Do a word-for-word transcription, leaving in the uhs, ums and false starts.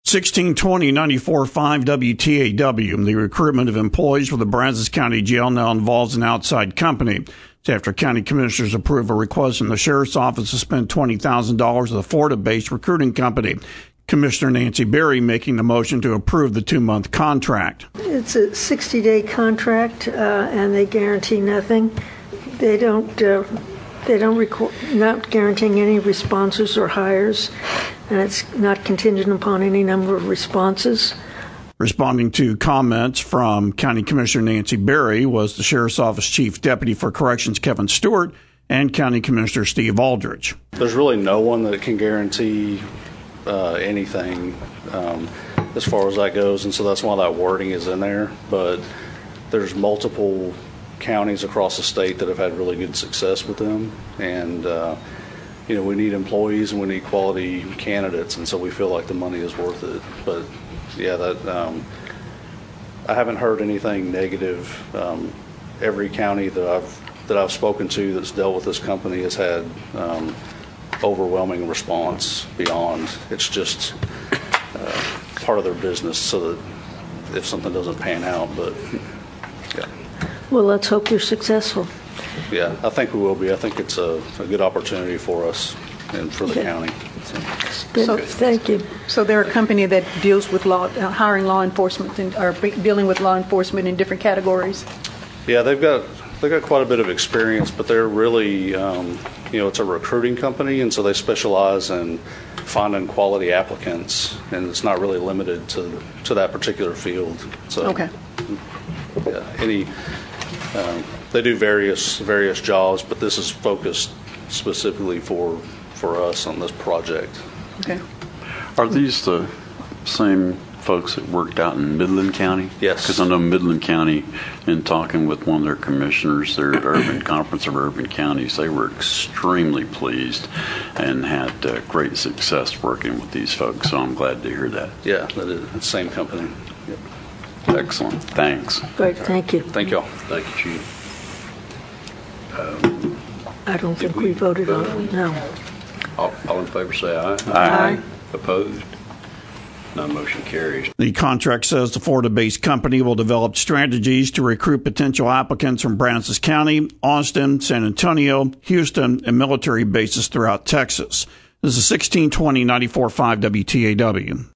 sixteen twenty ninety-four point five W T A W. The recruitment of employees for the Brazos County Jail now involves an outside company. It's after county commissioners approve a request from the sheriff's office to spend twenty thousand dollars with a Florida-based recruiting company. Commissioner Nancy Berry making the motion to approve the two-month contract. It's a sixty-day contract, uh, and they guarantee nothing. They don't. Uh, they don't record, not guaranteeing any responses or hires, and it's not contingent upon any number of responses. Responding to comments from County Commissioner Nancy Berry was the Sheriff's Office Chief Deputy for Corrections Kevin Stewart and County Commissioner Steve Aldrich. There's really no one that can guarantee uh, anything um, as far as that goes, and so that's why that wording is in there. But there's multiple counties across the state that have had really good success with them, and uh, you know, we need employees and we need quality candidates, and so we feel like the money is worth it. But yeah, that um, I haven't heard anything negative. Um, every county that I've that I've spoken to that's dealt with this company has had um, overwhelming response beyond. It's just uh, part of their business, so that if something doesn't pan out, but yeah. Well, let's hope you're successful. Yeah, I think we will be. I think it's a, a good opportunity for us and for the Okay. county. Good. So- Thank you. So they're a company that deals with law, uh, hiring law enforcement, and, or be- dealing with law enforcement in different categories. Yeah, they've got they've got quite a bit of experience, but they're really, um, you know, it's a recruiting company, and so they specialize in finding quality applicants, and it's not really limited to to that particular field. So, Okay. yeah, any um, they do various various jobs, but this is focused specifically for for us on this project. Okay. Are these the same folks that worked out in Midland County? Yes. Because I know Midland County, in talking with one of their commissioners there at Urban Conference of Urban Counties, they were extremely pleased and had uh, great success working with these folks. So I'm glad to hear that. Yeah, that is the same company. Yep. Excellent. Thanks. Great. Thank you. Thank y'all. Thank you, Chief. I don't think we voted on it. No. All, all in favor say aye. Aye. Opposed? None motion carries. The contract says the Florida-based company will develop strategies to recruit potential applicants from Brazos County, Austin, San Antonio, Houston, and military bases throughout Texas. This is sixteen twenty ninety-four point five W T A W.